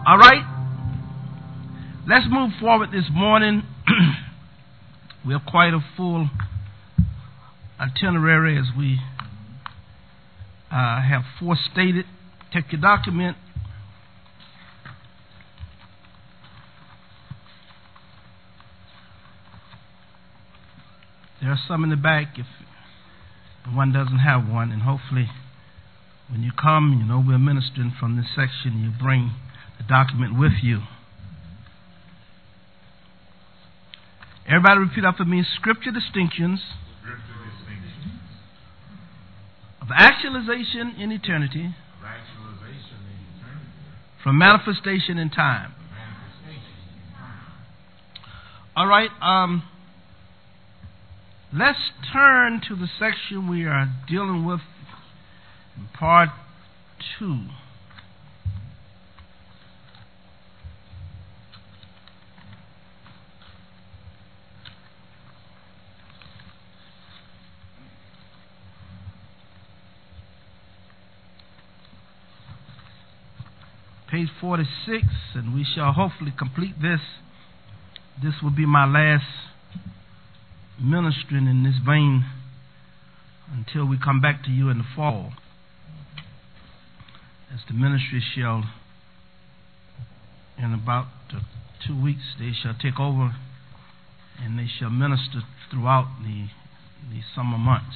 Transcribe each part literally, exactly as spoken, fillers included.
All right. Let's move forward this morning. We have quite a full itinerary as we uh, have forestated. Take your document. There are some in the back if one doesn't have one, and hopefully when you come, you know we're ministering from this section, you bring the document with you. Everybody repeat after me. Scripture distinctions, Scripture distinctions of actualization in eternity, of actualization in eternity, from manifestation in time. of manifestation in time. All right. Um, let's turn to the section we are dealing with in part two. Page forty-six, and we shall hopefully complete this. This will be my last ministering in this vein until we come back to you in the fall. As the ministry shall, in about uh, two weeks, they shall take over and they shall minister throughout the, the summer months.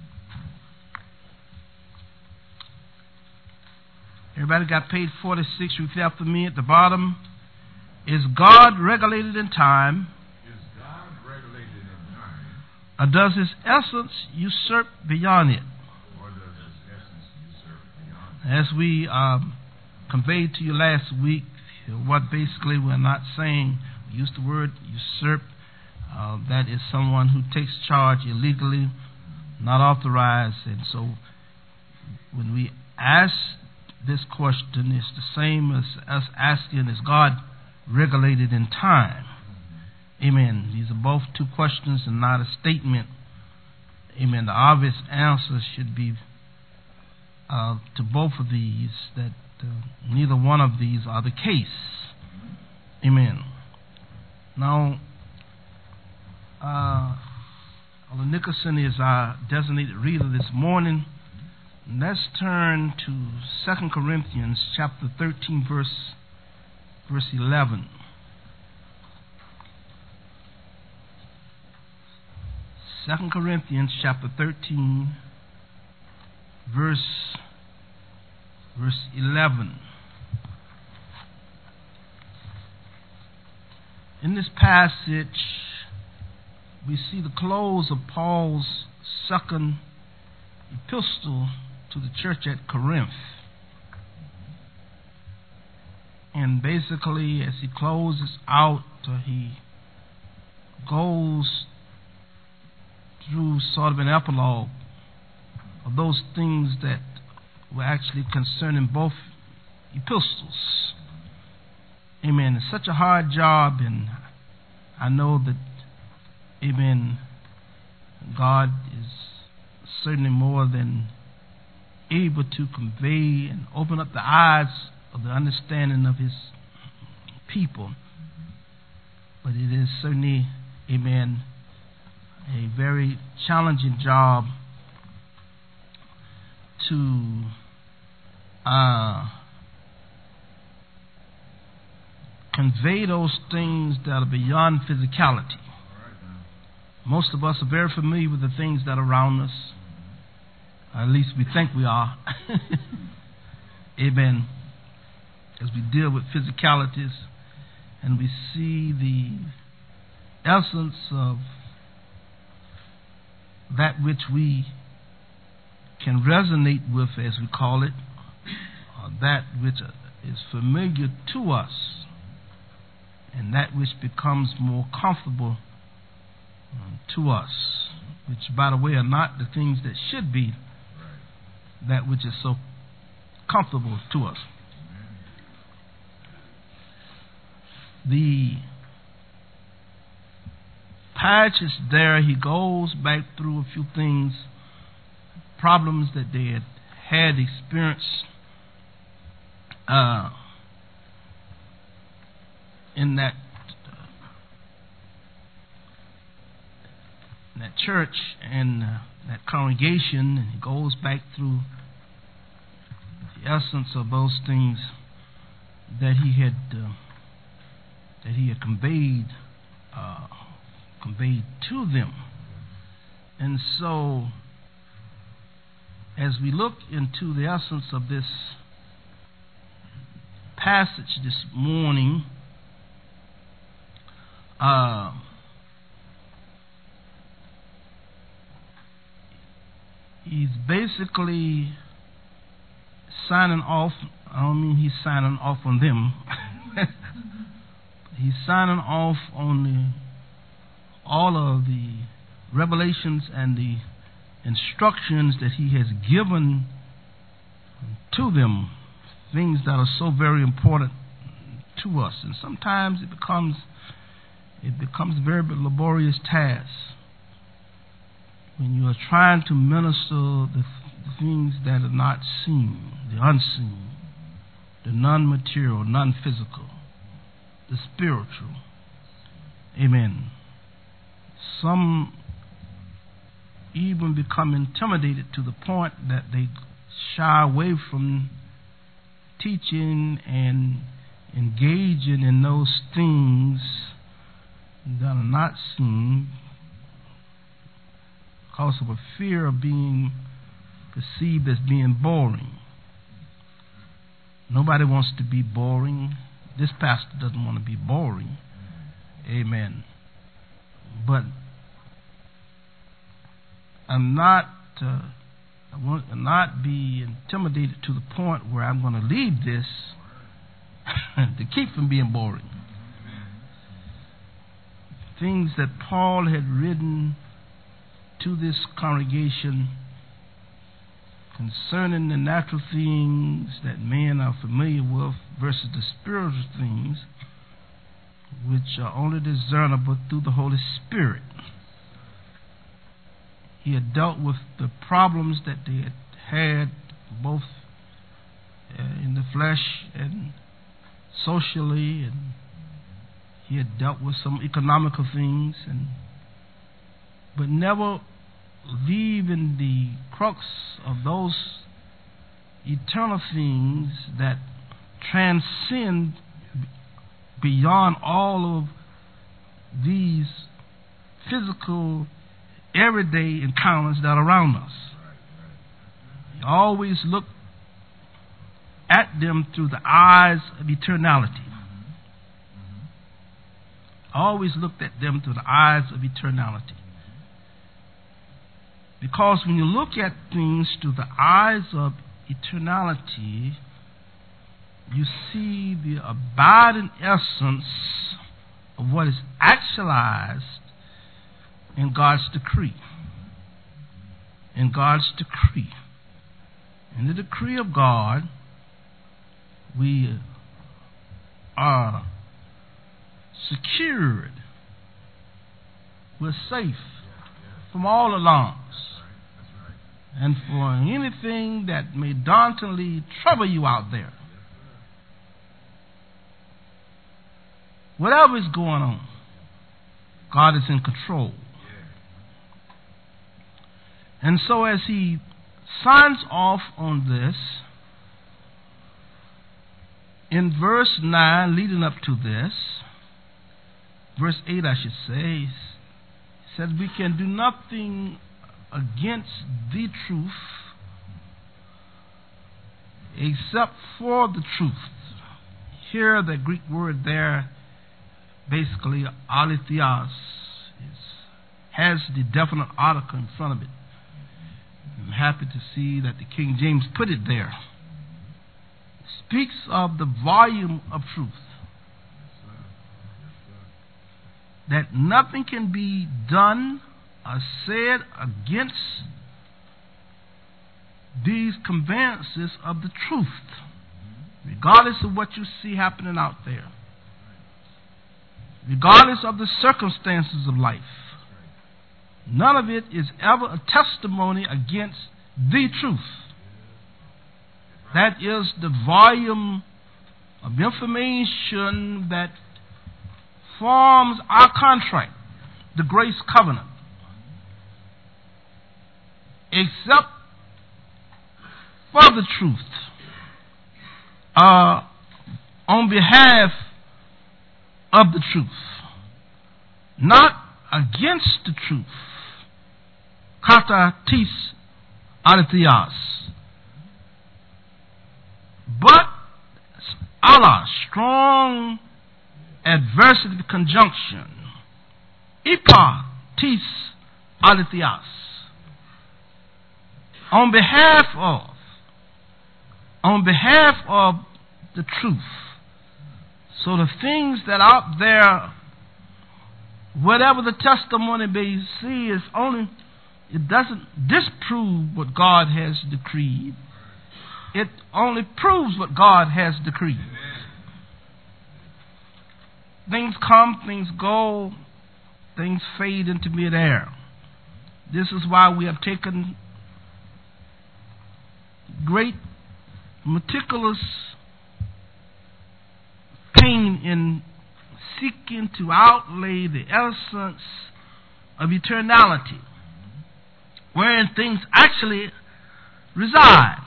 Everybody got page forty-six? Repeat after me at the bottom. Is God regulated in time? Is God regulated in time, Or does His essence usurp beyond it? or does His essence usurp beyond it? As we um, conveyed to you last week, what basically we're not saying, we use the word usurp. Uh, that is someone who takes charge illegally, not authorized. And so when we ask this question, it's the same as us asking, is God regulated in time? Amen. These are both two questions and not a statement. Amen. The obvious answer should be uh, to both of these, that uh, neither one of these are the case. Amen. Now, uh, Elder Nicholson is our designated reader this morning. Let's turn to Second Corinthians chapter thirteen, verse verse eleven. Second Corinthians chapter thirteen, verse verse eleven. In this passage, we see the close of Paul's second epistle to the church at Corinth. And basically, as he closes out, uh, he goes through sort of an epilogue of those things that were actually concerning both epistles. Amen. It's such a hard job, and I know that, amen, God is certainly more than able to convey and open up the eyes of the understanding of His people. But it is certainly, amen, a very challenging job to uh, convey those things that are beyond physicality. Most of us are very familiar with the things that are around us. At least we think we are. Amen. As we deal with physicalities and we see the essence of that which we can resonate with, as we call it, or that which is familiar to us, and that which becomes more comfortable to us, which, by the way, are not the things that should be that which is so comfortable to us. The passage there, he goes back through a few things, problems that they had had experienced uh, in that uh, in that church and uh, that congregation, and he goes back through the essence of those things that he had uh, that he had conveyed uh, conveyed to them. And so, as we look into the essence of this passage this morning, uh, he's basically signing off. I don't mean he's signing off on them. He's signing off on the, all of the revelations and the instructions that he has given to them, things that are so very important to us. And sometimes it becomes it becomes a very laborious task when you are trying to minister the, the things that are not seen, the unseen, the non-material, non-physical, the spiritual. Amen. Some even become intimidated to the point that they shy away from teaching and engaging in those things that are not seen because of a fear of being perceived as being boring. Nobody wants to be boring. This pastor doesn't want to be boring. Amen. But I'm not, uh, I want to not be intimidated to the point where I'm going to leave this to keep from being boring. Things that Paul had written to this congregation concerning the natural things that men are familiar with versus the spiritual things, which are only discernible through the Holy Spirit. He had dealt with the problems that they had had both uh, in the flesh and socially, and he had dealt with some economical things, and but never leaving the crux of those eternal things that transcend beyond all of these physical everyday encounters that are around us. You always look at them through the eyes of eternality. Always looked at them through the eyes of eternality. Because when you look at things through the eyes of eternality, you see the abiding essence of what is actualized in God's decree. In God's decree. In the decree of God, we are secured. We're safe from all alarms and for anything that may dauntingly trouble you out there. Whatever is going on, God is in control. And so as he signs off on this, in verse nine leading up to this, verse eight I should say, he says we can do nothing against the truth except for the truth. Here the Greek word there, basically aletheos, is, has the definite article in front of it. I'm happy to see that the King James put it there. It speaks of the volume of truth. That nothing can be done or said against these conveyances of the truth, regardless of what you see happening out there, regardless of the circumstances of life. None of it is ever a testimony against the truth. That is the volume of information that forms our contract, the grace covenant, except for the truth, uh, on behalf of the truth, not against the truth, kata tis aletheos, but Allah, strong adversity conjunction, ipa tis aletheos, on behalf of, on behalf of the truth. So the things that are out there, whatever the testimony may see, is only, it doesn't disprove what God has decreed. It only proves what God has decreed. Things come, things go, things fade into midair. This is why we have taken great meticulous pain in seeking to outlay the essence of eternality, wherein things actually reside,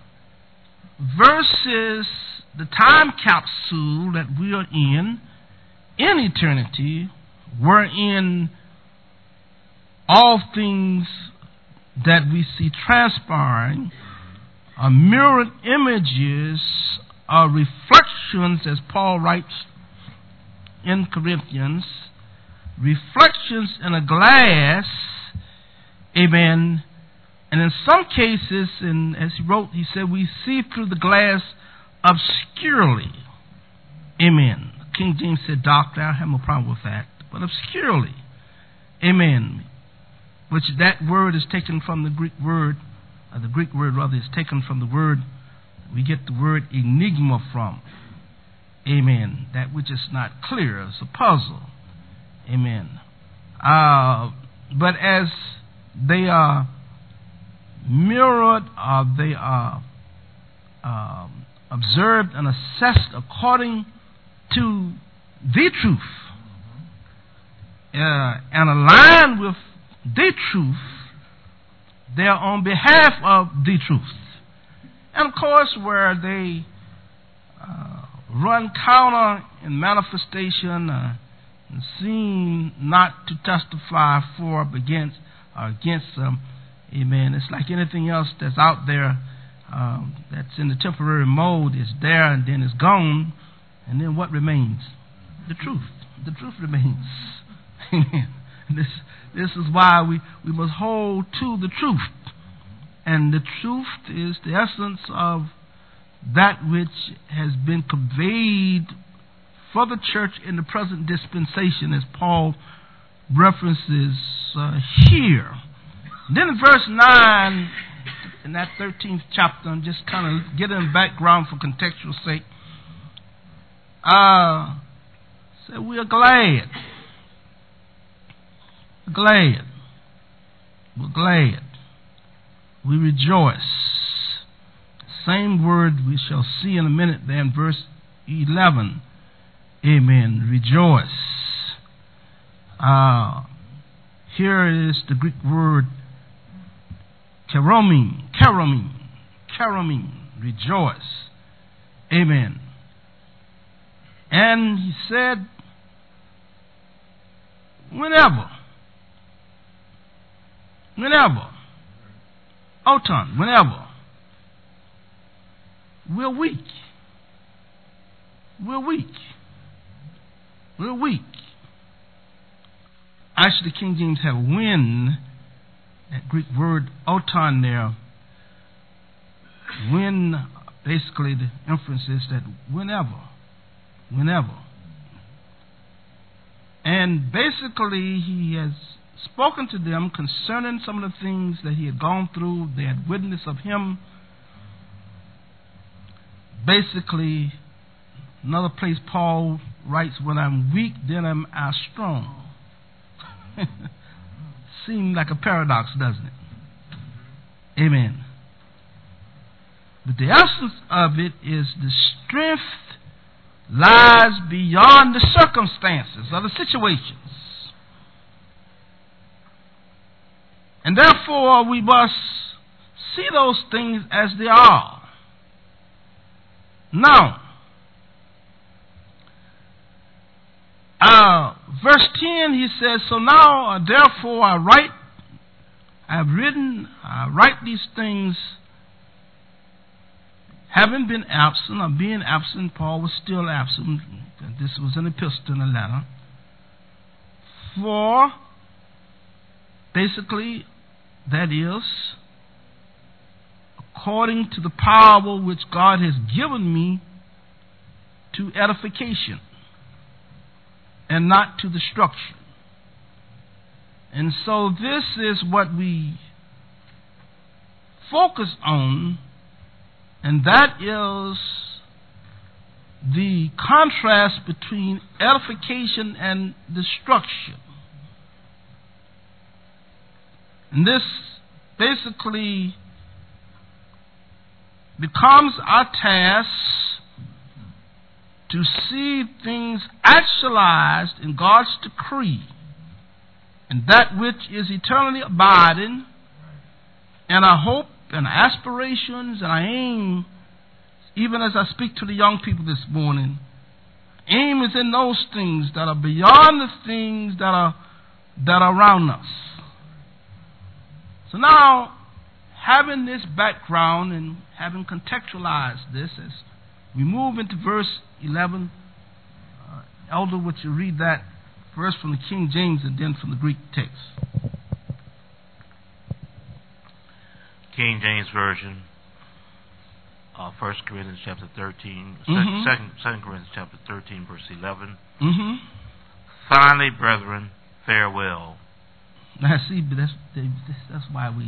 versus the time capsule that we are in, in eternity, wherein all things that we see transpiring are mirrored images, are reflections, as Paul writes in Corinthians, reflections in a glass, amen. And in some cases, and as he wrote, he said, we see through the glass obscurely, amen. King James said darkly, I have no problem with that, but obscurely, amen. Which that word is taken from the Greek word, or the Greek word rather is taken from the word, we get the word enigma from. Amen. That which is not clear. It's a puzzle. Amen. Uh, but as they are mirrored, uh, they are uh, observed and assessed according to the truth, uh, and aligned with the truth, they are on behalf of the truth. And of course, where they uh, run counter in manifestation uh, and seem not to testify for against or against them, amen. It's like anything else that's out there um, that's in the temporary mode. Is there and then it's gone, and then what remains? The truth. The truth remains. Amen. This this is why we, we must hold to the truth. And the truth is the essence of that which has been conveyed for the church in the present dispensation, as Paul references uh, here. And then in verse nine, in that thirteenth chapter, I'm just kind of getting in the background for contextual sake, uh, say we are glad. Glad. We're glad. We rejoice. Same word we shall see in a minute there in verse eleven. Amen. Rejoice. Uh, here is the Greek word keromim. Keromim. Keromim. Rejoice. Amen. And he said, whenever, whenever, Otan, whenever, we're weak. We're weak. We're weak. Actually, King James have when, that Greek word otan there, when, basically the inference is that whenever, whenever. And basically he has spoken to them concerning some of the things that he had gone through. They had witness of him. Basically, another place Paul writes, when I'm weak, then am I strong. Seems like a paradox, doesn't it? Amen. But the essence of it is the strength lies beyond the circumstances or the situations. And therefore, we must see those things as they are. Now, uh, verse ten, he says, so now, uh, therefore, I write, I have written, I write these things, having been absent, or being absent. Paul was still absent. This was an epistle and a letter. For, basically, that is, according to the power which God has given me to edification and not to destruction. And so this is what we focus on, and that is the contrast between edification and destruction. And this basically becomes our task to see things actualized in God's decree, and that which is eternally abiding, and our hope and our aspirations and our aim, even as I speak to the young people this morning, aim is in those things that are beyond the things that are that are around us. So now, having this background and having contextualized this, as we move into verse eleven, uh, Elder, would you read that first from the King James and then from the Greek text? King James Version, uh, First Corinthians chapter thirteen, mm-hmm. second, Second Corinthians chapter thirteen, verse eleven. Mm-hmm. Finally, brethren, farewell. Now, see, but that's that's why we.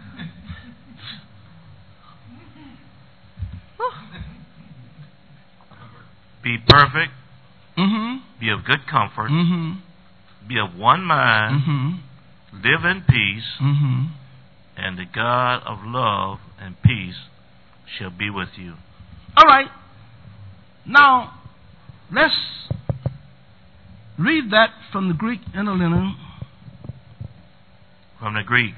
Be perfect. Mm-hmm. Be of good comfort. Mm-hmm. Be of one mind. Mm-hmm. Live in peace. Mm-hmm. And the God of love and peace shall be with you. All right. Now, let's read that from the Greek interlinear. From the Greek.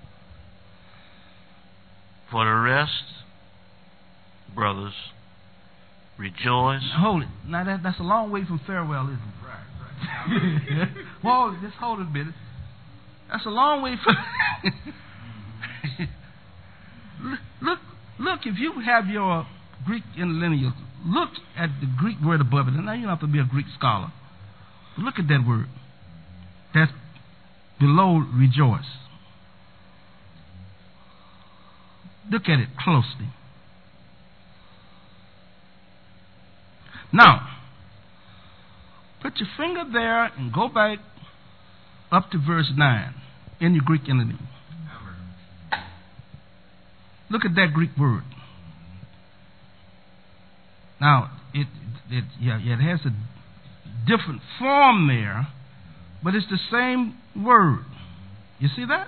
For the rest, brothers, rejoice. Hold it. Now, that, that's a long way from farewell, isn't it? Right, right. Well, just hold it a minute. That's a long way from... look, look, if you have your Greek interlinear, look at the Greek word above it. And now you don't have to be a Greek scholar. But look at that word. That's below rejoice. Look at it closely. Now, put your finger there and go back up to verse nine in your Greek interlinear. Look at that Greek word. Now, it, it, yeah, yeah, it has a different form there, but it's the same word. You see that?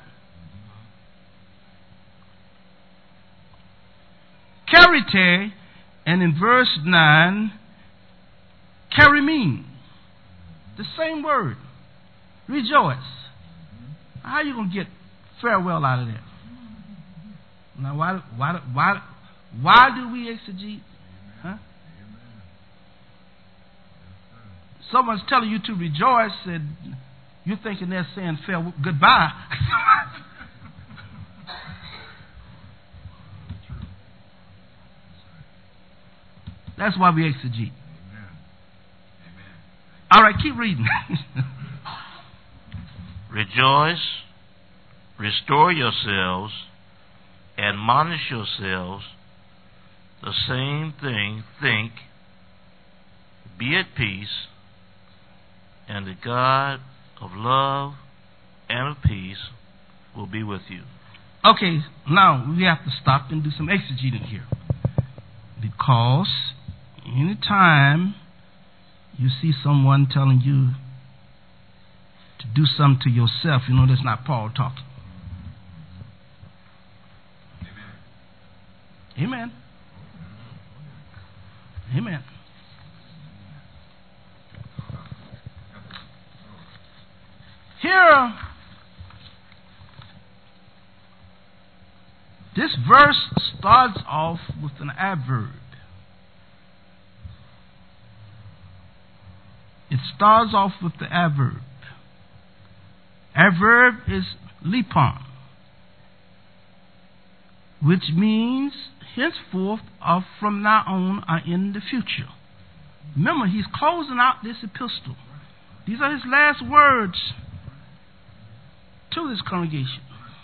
Charite, and in verse nine, charimene. The same word. Rejoice. How are you going to get farewell out of that? Now, why, why, why, why do we exegete? Huh? Someone's telling you to rejoice, and you're thinking they're saying farewell, goodbye. That's why we exegete. All right, keep reading. Rejoice, restore yourselves, admonish yourselves, the same thing think, be at peace, and the God of love and of peace will be with you. Okay, now we have to stop and do some exegeting here. Because anytime you see someone telling you to do something to yourself, you know that's not Paul talking. Amen. Amen. Here, this verse starts off with an adverb. It starts off with the adverb. Adverb is lipon, which means henceforth or from now on or in the future. Remember, he's closing out this epistle. These are his last words to this congregation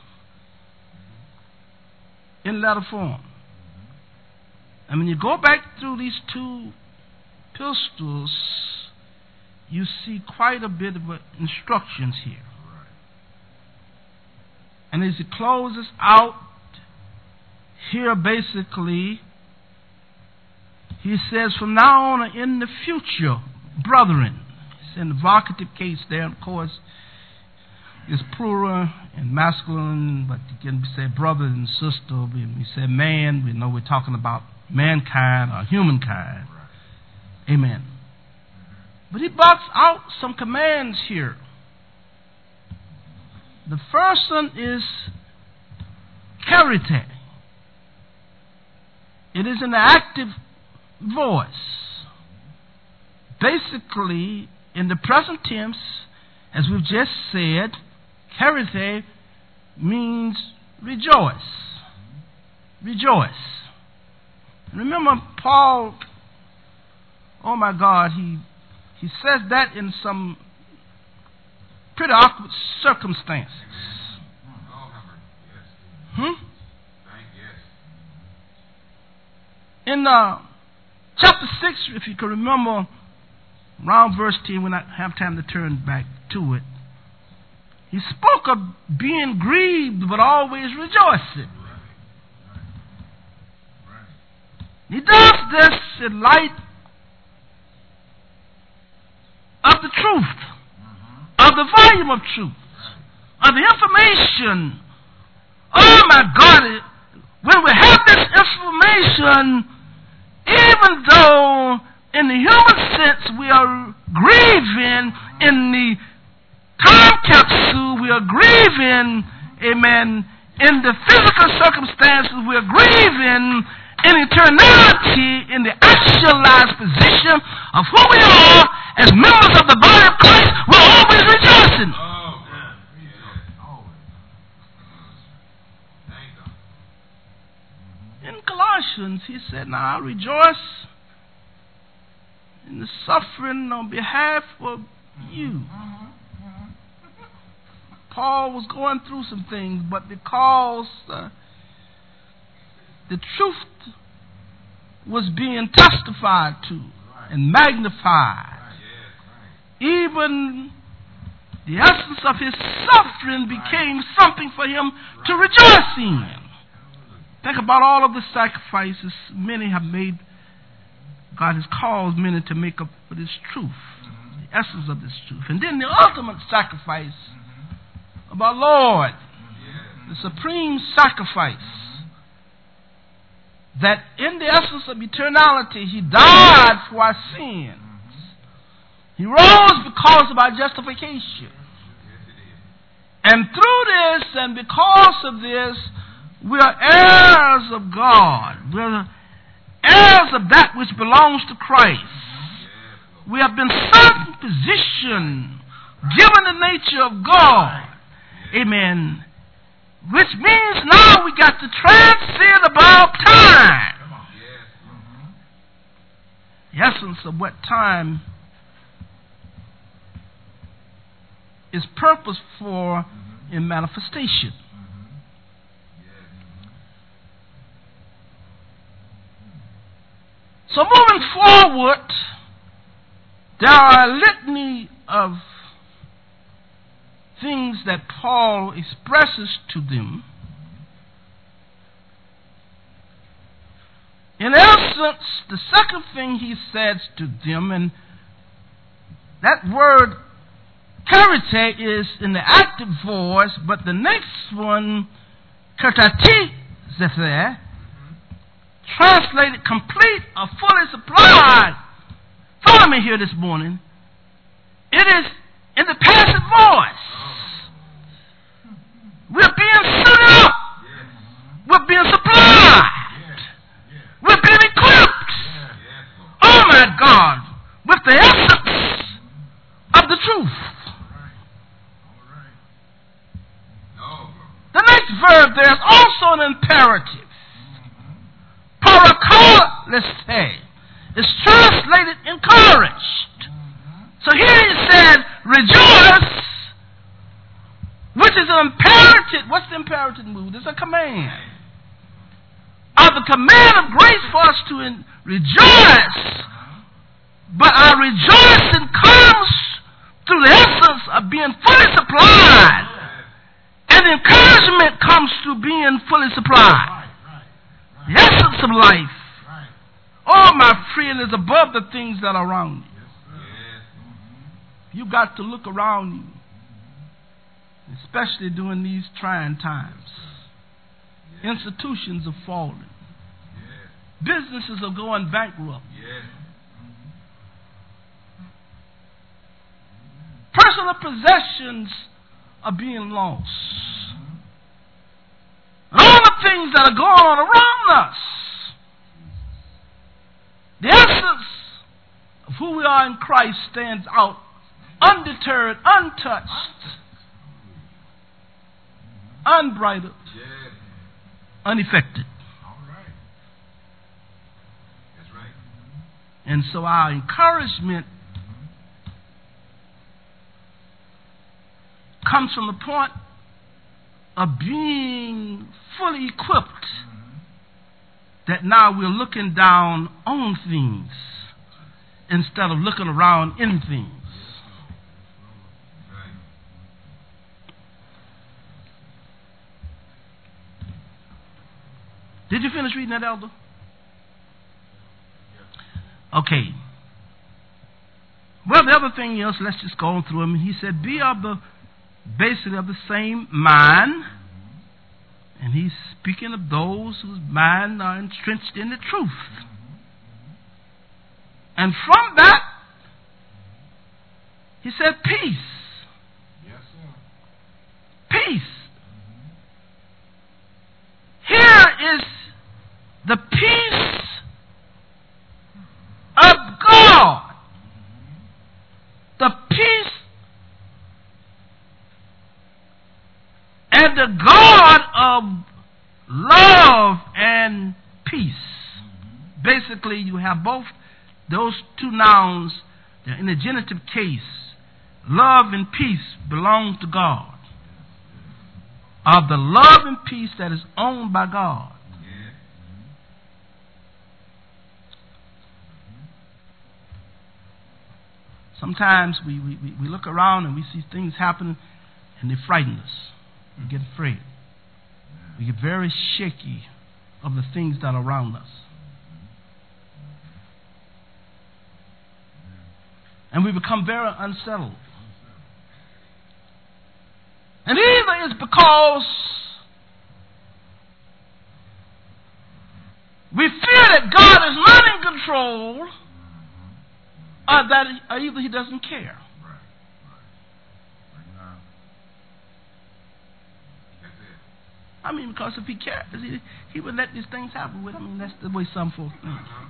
in letter form. And when you go back through these two epistles, you see quite a bit of instructions here. And as he closes out here, basically, he says, from now on in the future, brethren. It's in the vocative case there, of course, it's plural and masculine, but you can say brother and sister. When we say man, we know we're talking about mankind or humankind. Amen. But he blocks out some commands here. The first one is charite. It is an active voice. Basically, in the present tense, as we've just said, charite means rejoice. Rejoice. Remember, Paul, oh my God, he he says that in some pretty awkward circumstances. Hmm? In uh, chapter six, if you can remember, around verse ten, when I have time to turn back to it, he spoke of being grieved but always rejoicing. He does this in light of the truth, of the volume of truth, of the information. Oh my God, when we have this information, even though in the human sense we are grieving, in the time capsule we are grieving, amen, in the physical circumstances we are grieving, in eternity, in the actualized position of who we are as members of the body of Christ, we're always rejoicing. In Colossians, he said, now I rejoice in the suffering on behalf of you. Paul was going through some things, but because uh, the truth was being testified to and magnified, even the essence of his suffering became something for him to rejoice in. Think about all of the sacrifices many have made. God has caused many to make up for this truth, the essence of this truth. And then the ultimate sacrifice of our Lord, the supreme sacrifice, that in the essence of eternality, he died for our sins. He rose because of our justification. And through this and because of this, we are heirs of God. We are heirs of that which belongs to Christ. We have been set in position, given the nature of God. Amen. Which means now we got to transcend about time. The essence of what time is purpose for in manifestation. So moving forward, there are a litany of things that Paul expresses to them. In essence, the second thing he says to them, and that word charite is in the active voice, but the next one, katatizepher, translated complete or fully supplied. Follow me here this morning. It is in the passive voice. God with the essence of the truth. The next verb there is also an imperative. Parakaliste is translated encouraged. So here he said, rejoice, which is an imperative. What's the imperative mood? It's a command. Of the command of grace for us to in, rejoice. But our rejoicing comes through the essence of being fully supplied. And encouragement comes through being fully supplied. The essence of life. Oh, my friend, is above the things that are around you. You got to look around you, especially during these trying times. Institutions are falling. Businesses are going bankrupt. Personal possessions are being lost. And all the things that are going on around us. The essence of who we are in Christ stands out undeterred, untouched, unbridled, unaffected. And so our encouragement comes from the point of being fully equipped, that now we're looking down on things instead of looking around in things. Did you finish reading that, Elder? Okay. Well, the other thing is, let's just go on through them. He said, be of the, basically of the same mind. And he's speaking of those whose mind are entrenched in the truth. And from that, he said, peace. Yes, sir. Peace. Here is the peace of God. The peace and the God of love and peace. Basically, you have both those two nouns. They're in the genitive case. Love and peace belong to God. Of the love and peace that is owned by God. Sometimes we, we, we look around and we see things happening and they frighten us. We get afraid. We get very shaky of the things that are around us. And we become very unsettled. And either it's because we fear that God is not in control, or that or either He doesn't care. Right, right. Right now. That's it. I mean, because if He cares, He, he would let these things happen with. I mean, that's the way some folks think. Uh-huh.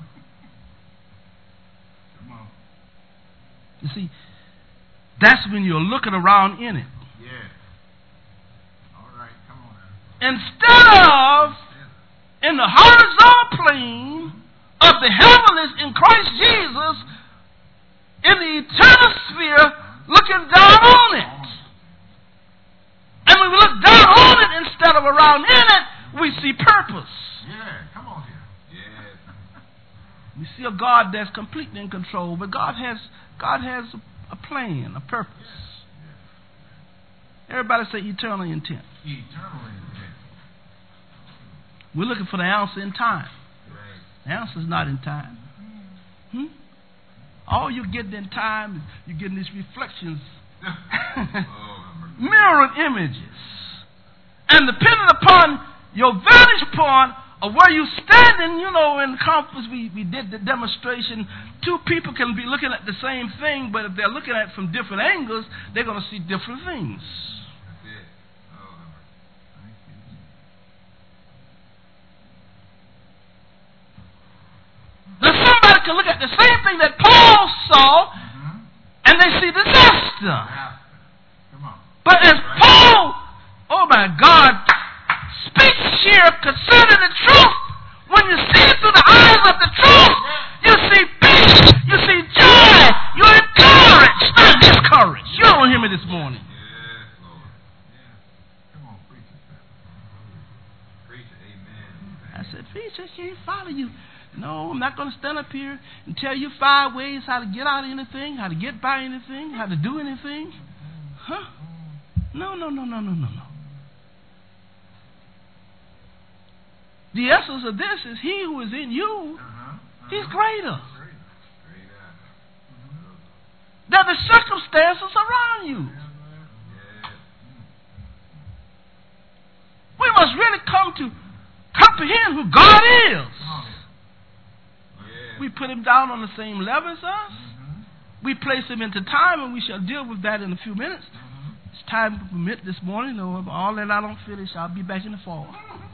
Come on. You see, that's when you're looking around in it. Yeah. All right, come on now. Instead of in the horizontal plane of the heavens in Christ Jesus, in the eternal sphere, looking down on it. And when we look down on it instead of around in it, we see purpose. Yeah, come on here. Yeah. We see a God that's completely in control, but God has God has a, a plan, a purpose. Everybody say eternal intent. Eternal intent. We're looking for the answer in time. Right. The answer's not in time. Hmm? All you're getting in time is you're getting these reflections, mirrored images. And depending upon your vantage point of where you're standing, you know, in the conference we, we did the demonstration, two people can be looking at the same thing, but if they're looking at it from different angles, they're going to see different things. That's it. Oh, The somebody can look at the same thing that Paul saw, mm-hmm. and they see disaster. Yeah. Come on. But as Paul, oh my God, speaks here concerning the truth, when you see it through the eyes of the truth, you see peace, you see joy, you're encouraged, not discouraged. You don't hear me this morning. Yes, Lord. Yeah. Come on, preach it. Preach it, amen. I said, preacher, I can't follow you. No, I'm not going to stand up here and tell you five ways how to get out of anything, how to get by anything, how to do anything. Huh? No, no, no, no, no, no, no. The essence of this is he who is in you, uh-huh, uh-huh. he's greater. Greater. Than the circumstances around you. Yeah. We must really come to comprehend who God is. We put him down on the same level as us. Mm-hmm. We place him into time, and we shall deal with that in a few minutes. Mm-hmm. It's time to permit this morning. Though all that I don't finish, I'll be back in the fall.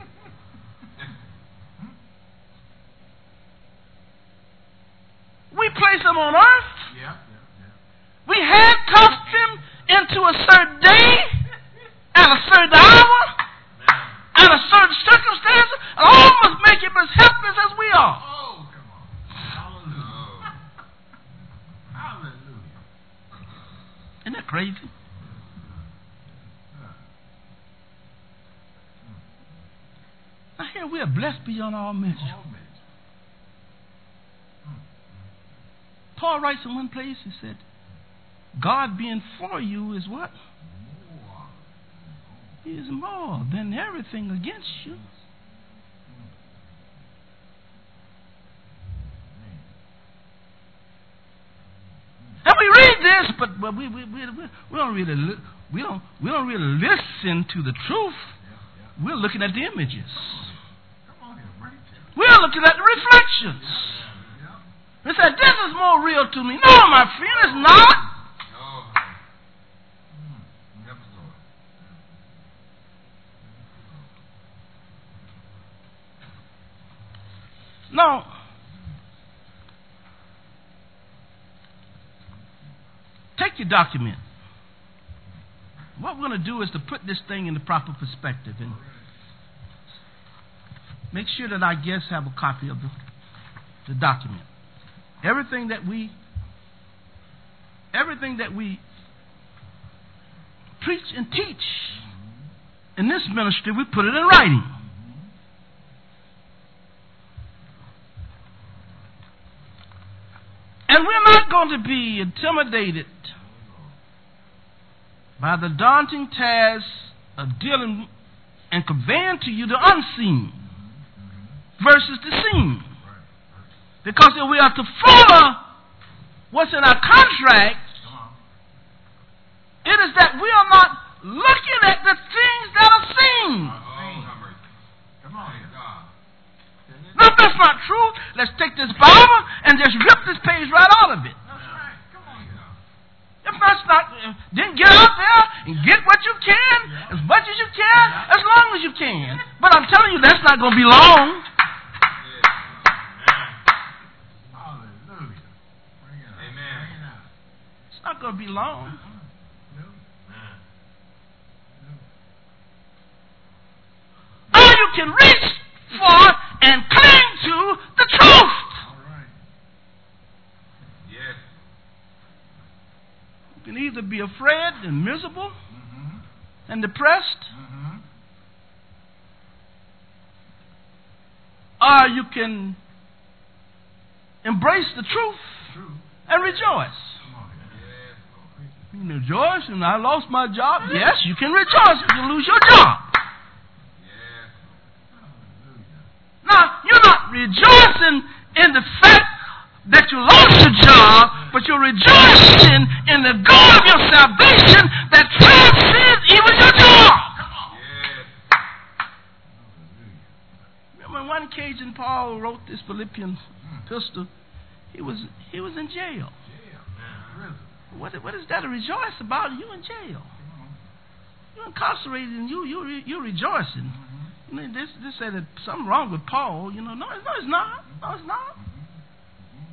We place him on earth. Yeah, yeah, yeah. We handcuffed him into a certain day, at a certain hour, at a certain circumstance, and almost make him as helpless as we are. Isn't that crazy? Now here we are blessed beyond all measure. Paul writes in one place, he said, God being for you is what? He is more than everything against you. And we read this, but, but we, we, we, we don't really li- we don't we don't really listen to the truth. We're looking at the images. We're looking at the reflections. We said, this is more real to me. No, my friend, it's not. No. Take your document. What we're going to do is to put this thing in the proper perspective and make sure that our guests have a copy of the, the document. Everything that we everything that we preach and teach in this ministry, we put it in writing. And we're not going to be intimidated by the daunting task of dealing and conveying to you the unseen versus the seen. Because if we are to follow what's in our contract, it is that we are not looking at the things that are seen. No, if that's not true, let's take this Bible and just rip this page right out of it. If that's not, then get out there and get what you can, as much as you can, as long as you can. But I'm telling you, that's not going to be long. It's not going to be long. Or you can reach for and cling to the truth. All right. Yes. You can either be afraid and miserable mm-hmm. and depressed, mm-hmm. or you can embrace the truth True. and rejoice. You can rejoice, and I lost my job. Yes, you can rejoice if you lose your job. Now, you're not rejoicing in the fact that you lost your job, but you're rejoicing in the God of your salvation that transcends even your job. Remember, on one occasion, Paul wrote this Philippian epistle. He was he was in jail. What what is that to rejoice about? You in jail. You're incarcerated, and you you you're rejoicing. This this said that something wrong with Paul. You know, no, no, it's not. No, it's not.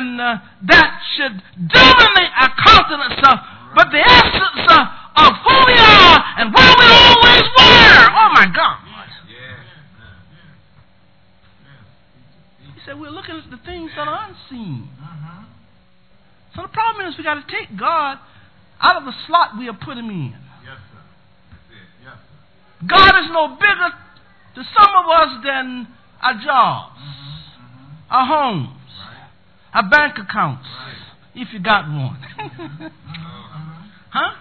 amen, uh, that should dominate our countenance, uh, but the essence uh, of who we are and where we always were. Oh my God. He said we're looking at the things that are unseen. So the problem is we got to take God out of the slot we have put him in. Yes, sir. That's it. Yes, sir. God is no bigger to some of us than our jobs, Mm-hmm. Mm-hmm. our homes, Right. our bank accounts, Right. if you got one. Mm-hmm. Huh?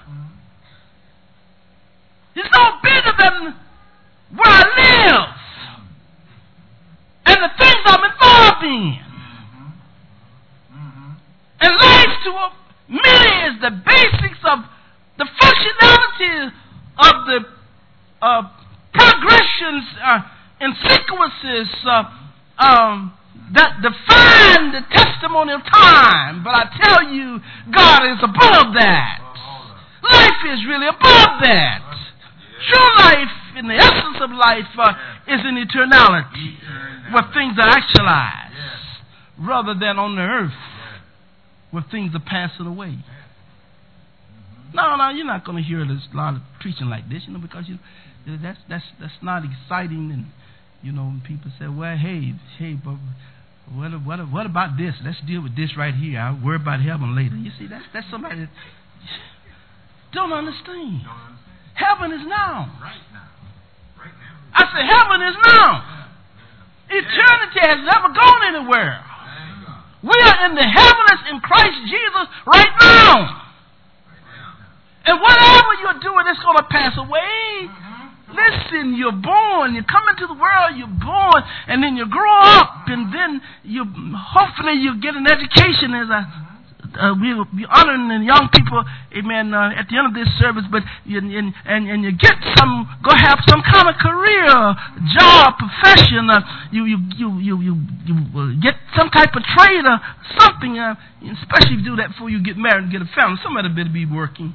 He's no bigger than where I live and the things I'm involved in. Mm-hmm. And life to many is the basics of the functionality of the uh, progressions uh, and sequences uh, um, that define the testimony of time. But I tell you, God is above that. Life is really above that. True life, in the essence of life, uh, is in eternality, where things are actualized, rather than on the earth, where things are passing away. No, no, you're not going to hear this, a lot of preaching like this, you know, because you, that's that's that's not exciting. And you know, when people say, "Well, hey, hey, but what what what about this? Let's deal with this right here. I'll worry about heaven later." You see, that's that's somebody that don't understand. Heaven is now. Right now. Right now. I say heaven is now. Eternity has never gone anywhere. We are in the heavens in Christ Jesus right now. And whatever you're doing, it's going to pass away. Listen, you're born, you come into the world, you're born, and then you grow up, and then you hopefully you get an education. As I uh, we'll be honoring the young people, amen, uh, at the end of this service. But you, and, and and you get some, go have some kind of career, job, profession. Uh, you you you you you, you uh, get some type of trade or something. Uh, especially if you do that before you get married and get a family. Somebody better be working.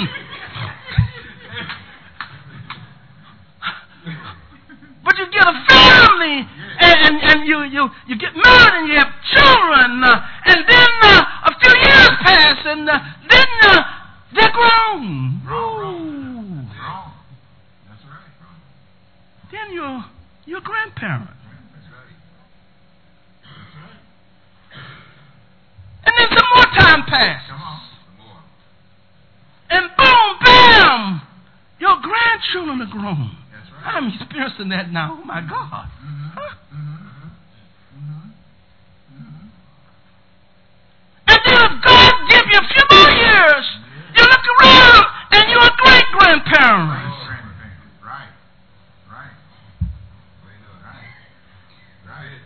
But you get a family, and, and, and you, you, you get married, and you have children, uh, and then uh, a few years pass, and uh, then uh, they're grown. Wrong. Wrong. That's right. Wrong. Then you're, you're a grandparent. That's right. That's right. And then some more time passes. Come on. Some more. And boom, bam, your grandchildren are grown. That's right. I'm experiencing that now. Oh, my God. Mm-hmm. Huh? Mm-hmm. Mm-hmm. Mm-hmm. And then if God give you a few more years, you look around and you're a great-grandparent. Right. Right. Right. Right.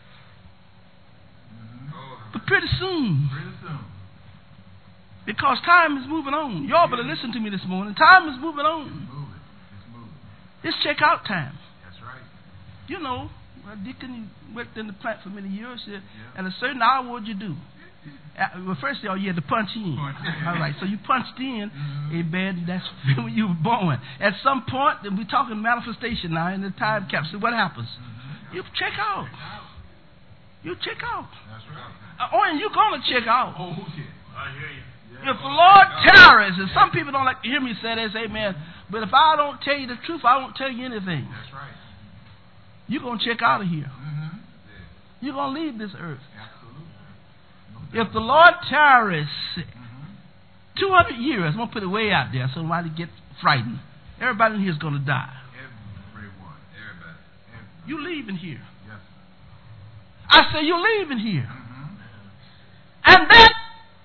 Mm-hmm. But pretty soon, Pretty soon. because time is moving on. Y'all better listen to me this morning. Time is moving on. It's moving. It's moving. It's check-out time. That's right. You know, well, Deacon, you worked in the plant for many years. Uh, Yeah. At a certain hour, what'd you do? Uh, well, first of all, you had to punch in. Punch in. All right, so you punched in. Mm-hmm. Amen. That's when you were born. At some point, and we're talking manifestation now in the time capsule. What happens? Mm-hmm. You check out. You check out. That's right. Uh, oh, and you're going to check out. Oh, shit. I hear you. If the Lord tarries, and some people don't like to hear me say this, amen, but if I don't tell you the truth, I won't tell you anything. That's right. You're going to check out of here. Mm-hmm. You're going to leave this earth. Absolutely. No If the Lord tarries mm-hmm. two hundred years, I'm going to put it way out there so nobody gets frightened. Everybody in here is going to die. Everyone. Everybody. Everybody. You leaving here. Yes, sir. I say you're leaving here. Mm-hmm. And that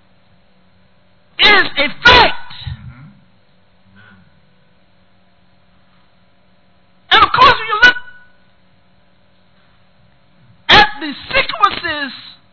is a fact. Mm-hmm. And of course, when you look at the sequences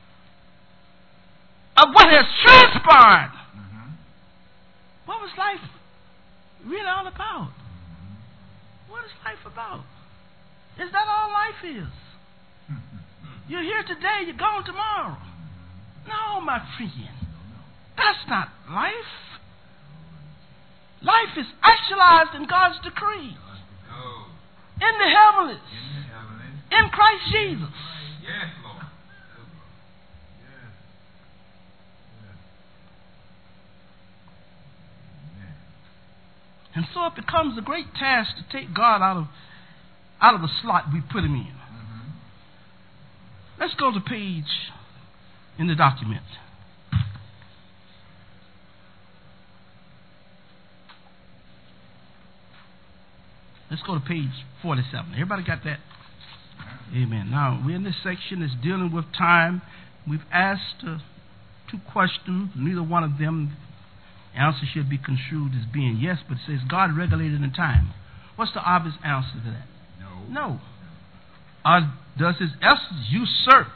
of what has transpired, Mm-hmm. what was life really all about? What is life about? Is that all life is? You're here today, you're gone tomorrow. No, my friend. That's not life. Life is actualized in God's decree. Oh. In the heavens. In the heavens. In Christ Jesus. Yes, Lord. Yes. And so it becomes a great task to take God out of out of the slot we put him in. Mm-hmm. Let's go to page in the document. Let's go to page forty-seven. Everybody got that? Amen. Now, we're in this section that's dealing with time. We've asked uh, two questions. Neither one of them, the answer should be construed as being yes, but it says God regulated in time. What's the obvious answer to that? No. No. Uh, does his essence usurp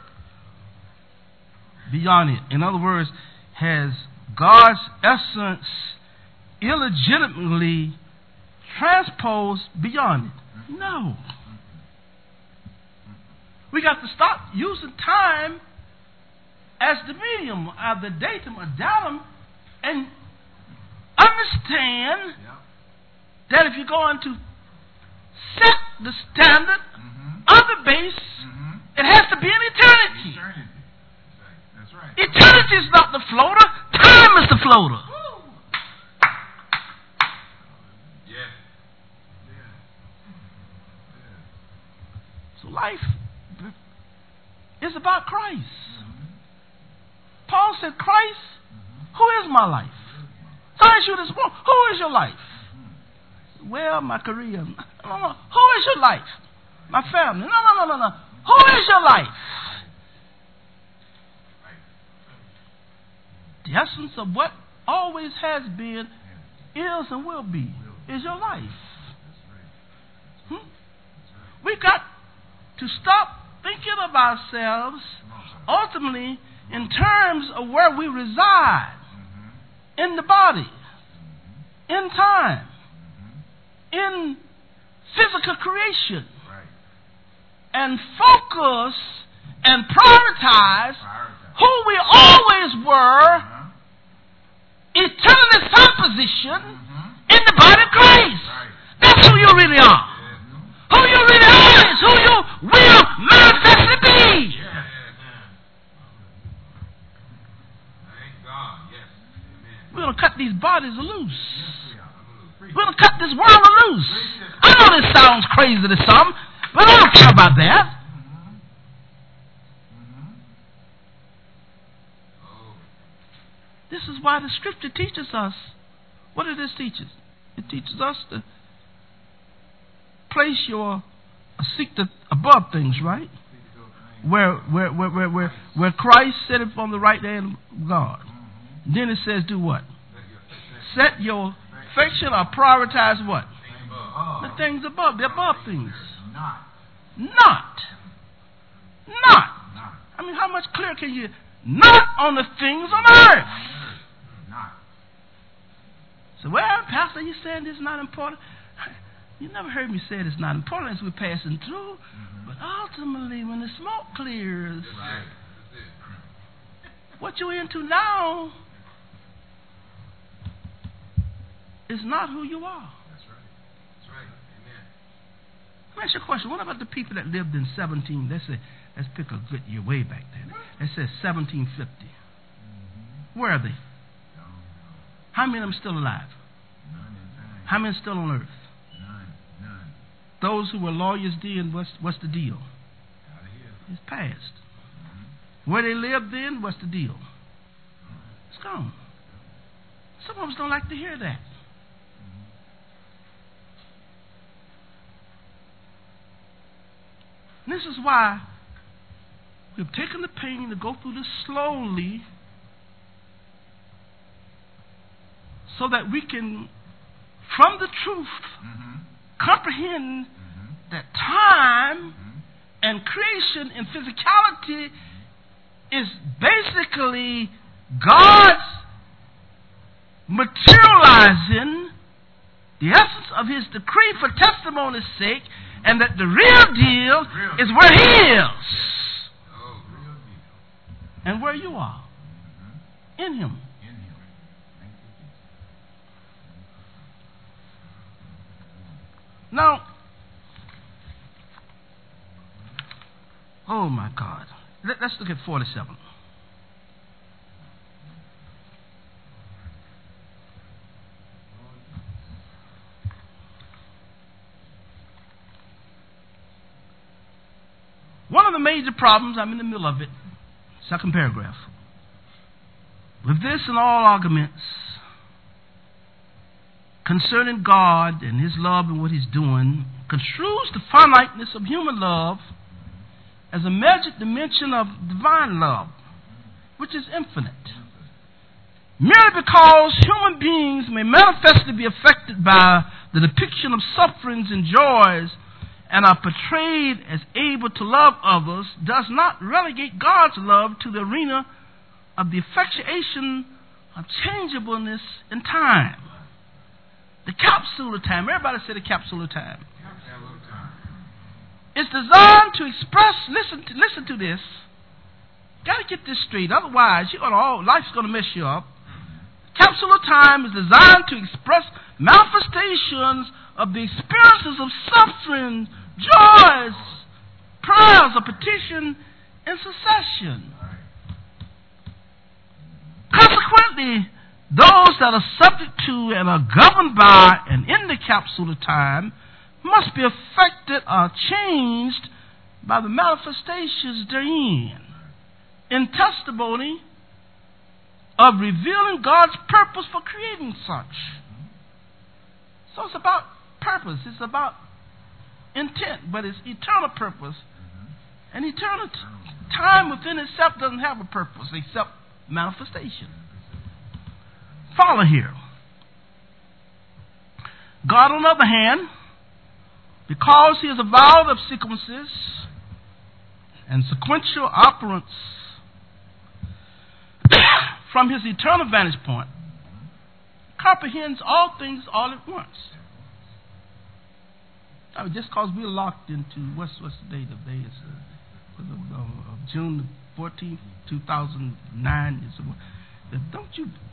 beyond it? In other words, has God's essence illegitimately transposed beyond it? No. We got to stop using time as the medium, or the datum, or datum, and understand Yeah. that if you're going to set the standard Mm-hmm. of the base, Mm-hmm. it has to be an eternity. Eternity. That's right. Eternity is not the floater. Time is the floater. Yes. Yes. So life is about Christ. Mm-hmm. Paul said, Christ, Mm-hmm. who is my life? So I ask you this morning, who is your life? Mm-hmm. Well, my career. No, no. Who is your life? My family. No, no, no, no, no. Who is your life? The essence of what always has been, is, and will be is your life. Hmm? We got to stop thinking of ourselves ultimately in terms of where we reside in the body, in time, in physical creation, and focus and prioritize who we always were, eternally position in the body of Christ. That's who you really are. Who you really are is who you will manifestly be. We're going to cut these bodies loose. We're going to cut this world loose. I know this sounds crazy to some, but I don't care about that. This is why the scripture teaches us. What does this teach us? It teaches us to place your uh, seek the above things, right? Where where where where where, where Christ sitteth on the right hand of God. Then it says, do what? Set your affection or prioritize what? The things above, the above things. Not. Not. Not. I mean, how much clearer can you? Not on the things on earth. Not. So, well, Pastor, you saying this is not important? You never heard me say it's not important as we're passing through. Mm-hmm. But ultimately, when the smoke clears, Right. what you're into now is not who you are. That's right. That's right. Amen. Let me ask you a question. What about the people that lived in seventeen? Let's say, let's pick a good year way back then. It says seventeen fifty. Mm-hmm. Where are they? Don't know. How many of them still alive? None in time. How many still on earth? None. None. Those who were lawyers then, what's, what's the deal? Out of here. It's past. Mm-hmm. Where they lived then, what's the deal? It's gone. Some of us don't like to hear that. And this is why we've taken the pain to go through this slowly so that we can, from the truth, Mm-hmm. comprehend Mm-hmm. that time Mm-hmm. and creation and physicality is basically God's materializing the essence of his decree for testimony's sake, and that the real deal Real. is where he is Oh, real deal. and where you are Mm-hmm. in him. In him. Thank you, Jesus. Now, oh my God. Let, let's look at forty-seven. of the major problems, I'm in the middle of it, second paragraph. With this and all arguments concerning God and His love and what He's doing, construes the finiteness of human love as a measured dimension of divine love, which is infinite. Merely because human beings may manifestly be affected by the depiction of sufferings and joys and are portrayed as able to love others does not relegate God's love to the arena of the effectuation of changeableness in time. The capsule of time. Everybody say the capsule of time. It's designed to express, listen to, listen to this. Got to get this straight. Otherwise, you're gonna, oh, life's going to mess you up. Capsule of time is designed to express manifestations of the experiences of suffering, joys, prayers of petition, and succession. Consequently, those that are subject to and are governed by and in the capsule of time must be affected or changed by the manifestations therein, in testimony of revealing God's purpose for creating such. So it's about purpose. It's about intent, but it's eternal purpose. And eternal t- time within itself doesn't have a purpose except manifestation. Follow here. God, on the other hand, because He is avowed of sequences and sequential operants from His eternal vantage point, comprehends all things all at once. I mean, just because we're locked into, what's, what's the date of the day? It's uh, of, of June fourteenth, two thousand nine. It's, uh, don't you... The,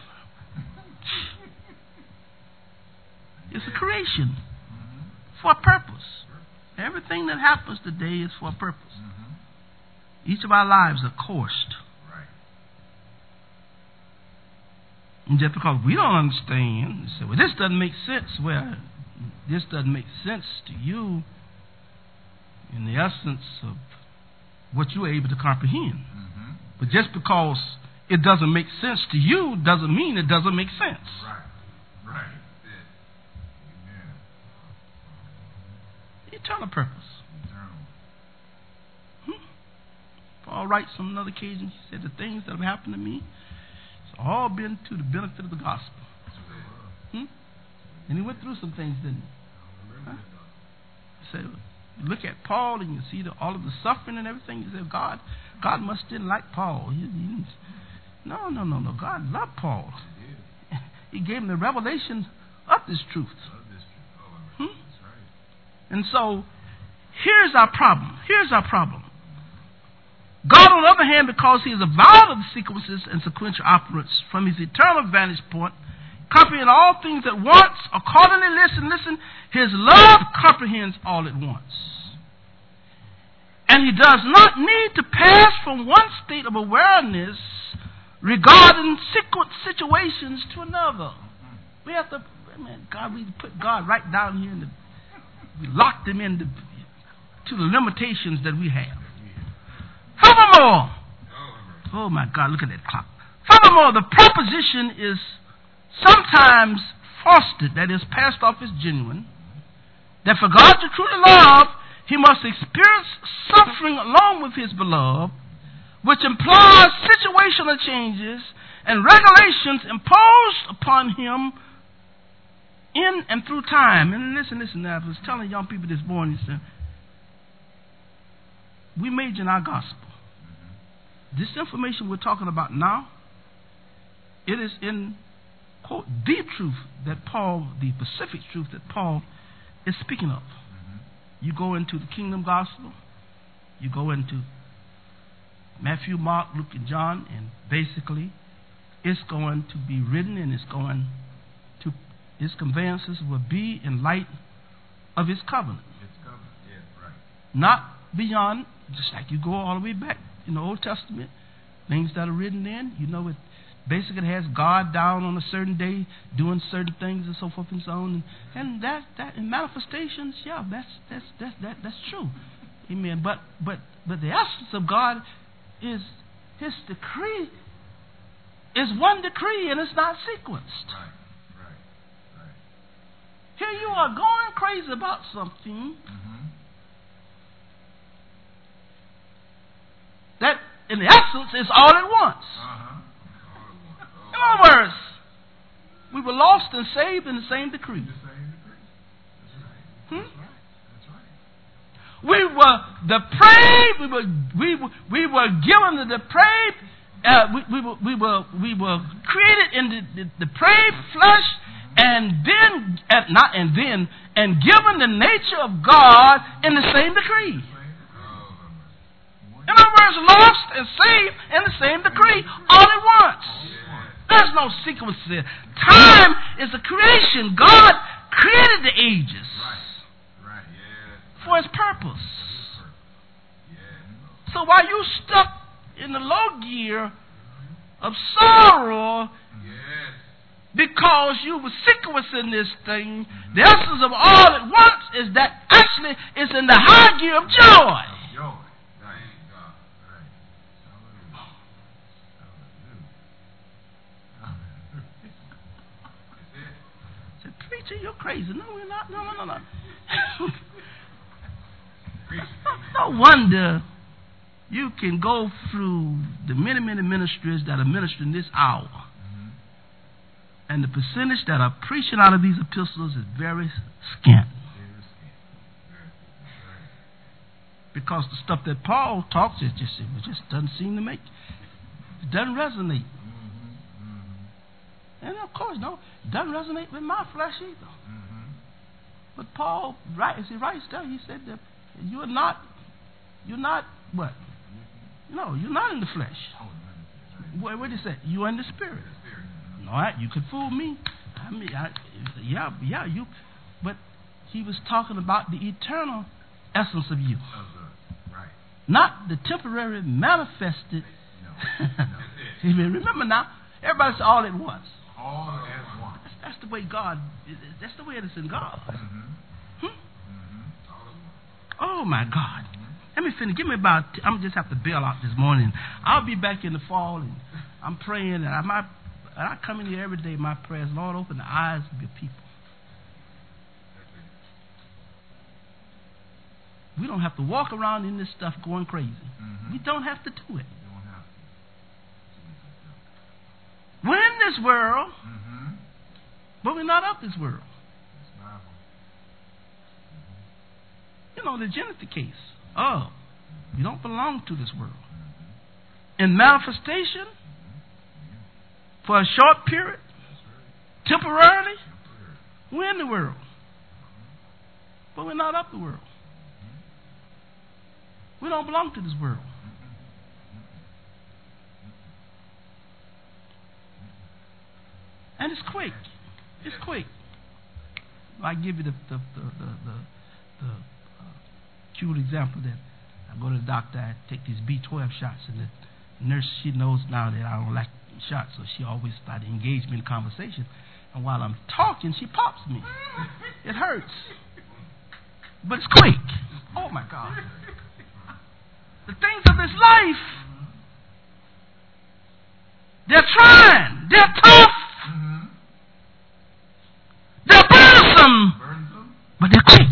it's a creation for a purpose. Everything that happens today is for a purpose. Each of our lives are coursed. And just because we don't understand, say, well, this doesn't make sense. Well, this doesn't make sense to you in the essence of what you're able to comprehend. Mm-hmm. But just because it doesn't make sense to you doesn't mean it doesn't make sense. Right. Right. Yeah. Eternal purpose. Eternal. Hmm? Paul writes on another occasion, he said, the things that have happened to me, it's all been to the benefit of the gospel. Hmm? And he went through some things, didn't he? Huh? He said, you look at Paul and you see the, all of the suffering and everything. You say, God, God must didn't like Paul. He, he, no, no, no, no. God loved Paul. He gave him the revelation of this truth. Hmm? And so, here's our problem. Here's our problem. God, on the other hand, because He is avowed of the sequences and sequential operants from His eternal vantage point, comprehend all things at once, accordingly, listen, listen, His love comprehends all at once. And He does not need to pass from one state of awareness regarding sequent situations to another. We have to, man, God, we put God right down here and we locked Him into to the limitations that we have. Furthermore, oh my God, look at that clock. Furthermore, the proposition is sometimes fostered, that is, passed off as genuine, that for God to truly love, He must experience suffering along with His beloved, which implies situational changes and regulations imposed upon Him in and through time. And listen, listen, now, I was telling young people this morning, he said, we major in our gospel. This information we're talking about now, it is in, quote, the truth that Paul, the specific truth that Paul is speaking of. Mm-hmm. You go into the kingdom gospel, you go into Matthew, Mark, Luke, and John, and basically it's going to be written and it's going to, His conveyances will be in light of His covenant. His covenant, yeah, right. Not beyond, just like you go all the way back in the Old Testament, things that are written in, you know, it basically has God down on a certain day doing certain things and so forth and so on, and, and that that in manifestations, yeah, that's that's that's that that's true. Amen. But but but the essence of God is His decree is one decree and it's not sequenced. Right, right, right. Here you are going crazy about something Mm-hmm. that in the essence is all at once. Uh-huh. All at once. Oh. In other words, we were lost and saved in the same decree. The same degree. That's right. Hmm? That's right. That's right. We were depraved. We were we were, we were given the depraved. Uh, we, we were we were we were created in the, the depraved flesh, and then uh, not and then and given the nature of God in the same decree. In other words, lost and saved in the same decree, all at once. There's no sequence there. Time is a creation. God created the ages Right. Right. Yeah. for His purpose. Yeah. So while you stuck in the low gear of sorrow Yes. because you were sequencing this thing, the essence of all at once is that actually it's in the high gear of joy. Joy. Thank God. Right. Hallelujah. Hallelujah. That's it. Say, preacher, you're crazy. No, we're not. No, no, no, no. Preach. No wonder you can go through the many, many ministries that are ministering this hour. Mm-hmm. And the percentage that are preaching out of these epistles is very scant. Because the stuff that Paul talks, it just, it just doesn't seem to make, it doesn't resonate. Mm-hmm. Mm-hmm. And of course, no, it doesn't resonate with my flesh either. Mm-hmm. But Paul, right, as he writes there, he said that you're not, you're not, what? No, you're not in the flesh. Oh, What, what did he say? You're in the spirit. Spirit. All right, you could fool me. I mean, I, yeah, yeah, you. But he was talking about the eternal essence of you, Of the, right. not the temporary manifested. No. No. Amen. Remember now, everybody's all at once. All at once. That's, that's the way God. That's the way it is in God. Mm-hmm. Hmm? Mm-hmm. All at once. Oh my God. Let me finish. Give me about. I'm just have to bail out this morning. I'll be back in the fall, and I'm praying, and I might. And I come in here every day. My prayers, Lord, open the eyes of your people. We don't have to walk around in this stuff going crazy. Mm-hmm. We don't have to do it. You don't have to. We're in this world, Mm-hmm. but we're not of this world. That's Bible. You know, the Genesis case. Oh, you don't belong to this world. In manifestation, for a short period, temporarily, we're in the world, but we're not of the world. We don't belong to this world. And it's quick. It's quick. I give you the the the the, the, the uh, cute example that I go to the doctor, I take these B twelve shots, and the nurse, she knows now that I don't like shots, so she always tries to engage me in conversation. And while I'm talking, she pops me. It hurts, but it's quick. Oh my God! The things of this life, they're trying, they're tough, Mm-hmm. they're burdensome, Burdensome. but they're quick.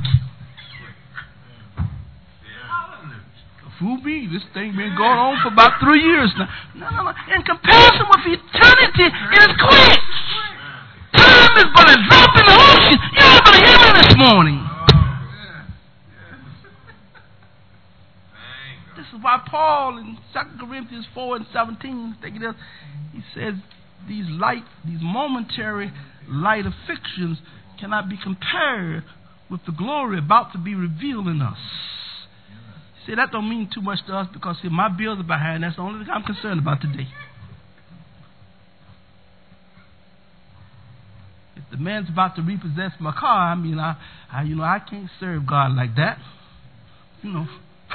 Yeah. Fool me, this thing been going on for about three years now. No, no, no. In comparison with eternity, it is quick. Time is but a drop in the ocean. You ain't gonna hear me this morning. Oh, yeah. Thank God. This is why Paul in Second Corinthians four and seventeen, think it is, he says these light, these momentary light afflictions cannot be compared with the glory about to be revealed in us. See, that don't mean too much to us because see, my bills are behind. That's the only thing I'm concerned about today. If the man's about to repossess my car, I mean, I, I you know, I can't serve God like that. You know.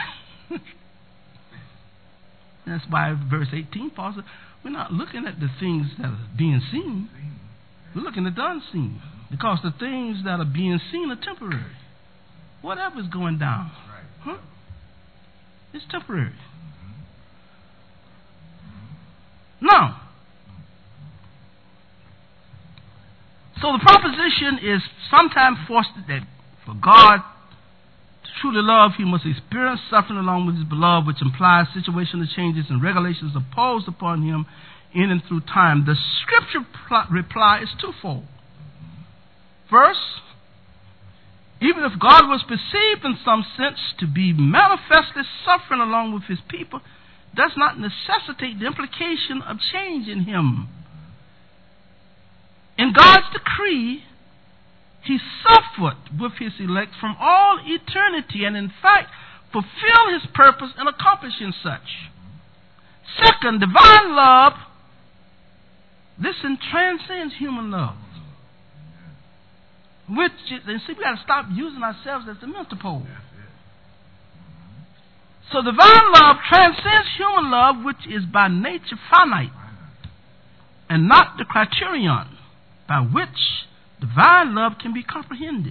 That's why verse eighteen, Paul said, we're not looking at the things that are being seen. We're looking at the unseen. Because the things that are being seen are temporary. Whatever's going down. Right. Huh? It's temporary. No. So the proposition is sometimes forced that for God to truly love, he must experience suffering along with his beloved, which implies situational changes and regulations imposed upon him in and through time. The scripture pl- reply is twofold. First, even if God was perceived in some sense to be manifestly suffering along with his people, does not necessitate the implication of change in him. In God's decree, he suffered with his elect from all eternity and in fact fulfilled his purpose in accomplishing such. Second, divine love, listen, transcends human love. Which, and see, we got to stop using ourselves as the mental pole. So divine love transcends human love, which is by nature finite, and not the criterion by which divine love can be comprehended,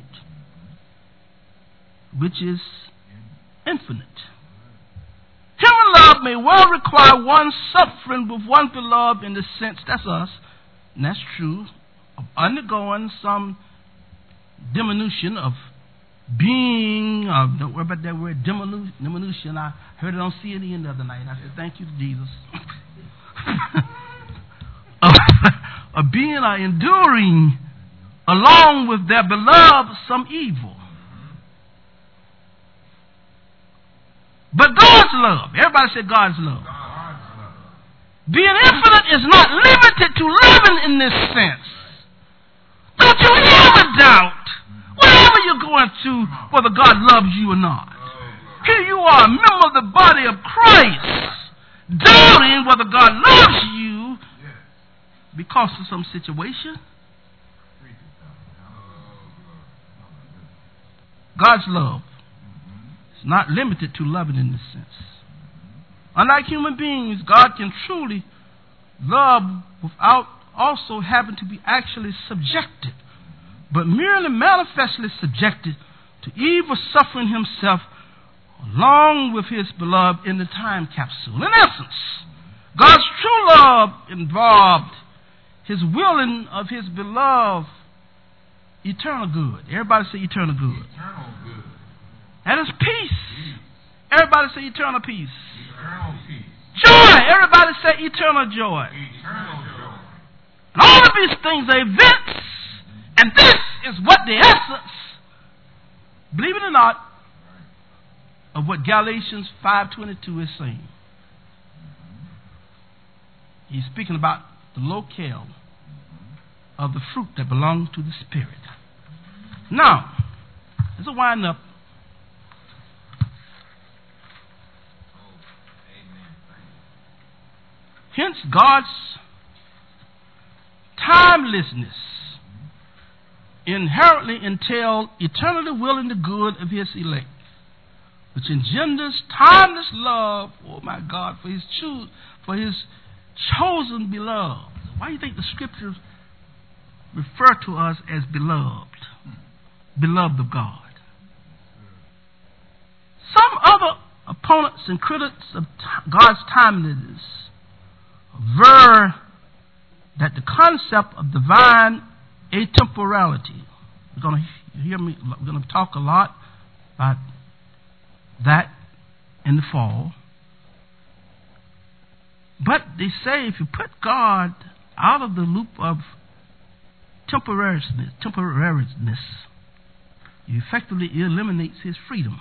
which is infinite. Human love may well require one suffering with one beloved in the sense, that's us, and that's true, of undergoing some diminution of being, uh, don't worry about that word, diminu- diminution. I heard it on C N N the other night. I said, thank you to Jesus. of, of being or enduring along with their beloved some evil. But God's love, everybody said God's love. God's love. Being infinite is not limited to living in this sense. Don't you ever doubt, whatever you're going through, whether God loves you or not. Here you are, a member of the body of Christ, doubting whether God loves you because of some situation. God's love is not limited to loving in this sense. Unlike human beings, God can truly love without also having to be actually subjected, but merely manifestly subjected to evil suffering himself along with his beloved in the time capsule. In essence, God's true love involved his willing of his beloved eternal good. Everybody say eternal good. Eternal good. And his peace. Peace. Everybody say eternal peace. Eternal peace. Joy. Everybody say eternal joy. Eternal joy. And all of these things are events. And this is what the essence, believe it or not, of what Galatians five twenty-two is saying. He's speaking about the locale of the fruit that belongs to the Spirit. Now, as a wind up, hence God's timelessness inherently entail eternally willing the good of his elect, which engenders timeless love, oh my God, for his cho- for his chosen beloved. Why do you think the scriptures refer to us as beloved? Beloved of God. Some other opponents and critics of t- God's timelessness aver that the concept of divine atemporality, we're going to hear me, we're going to talk a lot about that in the fall. But they say if you put God out of the loop of temporariness, temporariness, you effectively eliminates his freedom.